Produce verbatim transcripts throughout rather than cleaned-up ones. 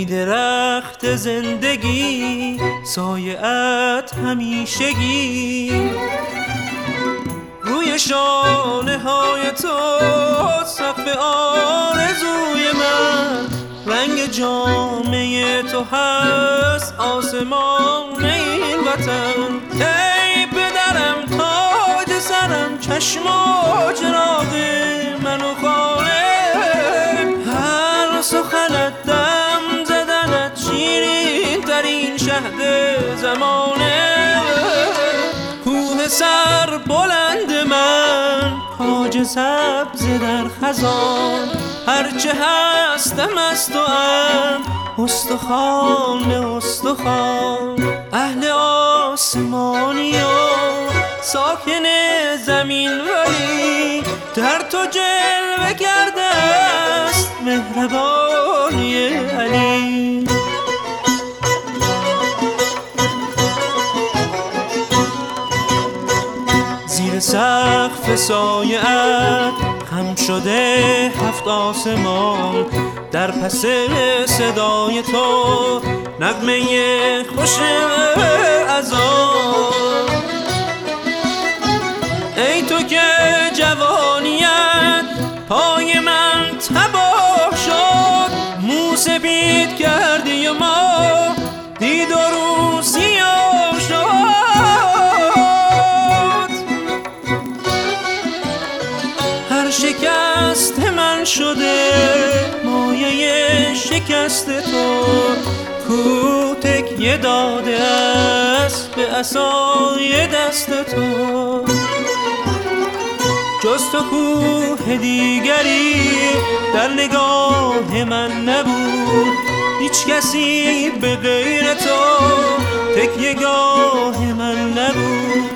درخت زندگی سایه‌ات همیشگی، روی شانه های تو سقف آرزوی من، رنگ جامعه تو هست آسمان این وطن. ای پدرم تاج سرم، چشم و چراغ من و خانه، هر سخنت دم زدنت شیرین ترین شهد زمانه. کوه سر بلند من، تاج سبز در خزان، هرچه هستم از تو ام استخوان به استخوان. اهل آسمانی و ساکن زمین، ولی در تو جلوه کرده است مهربانی علی. زیر سقف سایه‌ات خم شده هفت آسمان، در پس صدای تو نغمه خوش اذان. ای تو که جوانیت پای من تباه شد، مو سپید کردی و ما دید و رو سیاه شد. هر شکست من شده مایه شکست تو، کو تکیه داده است به عصای دست تو. جز تو کوه دیگری در نگاه من نبود، هیچ کسی به غیر تو تکیه گاه من نبود.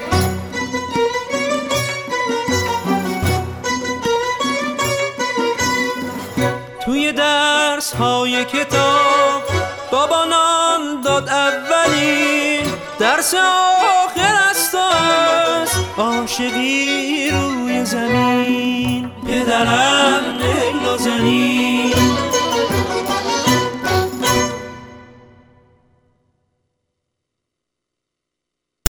توی درس های کتاب بابانان داد اولین درس آخر است است عاشقی روی زمین. پدرم ای نازنین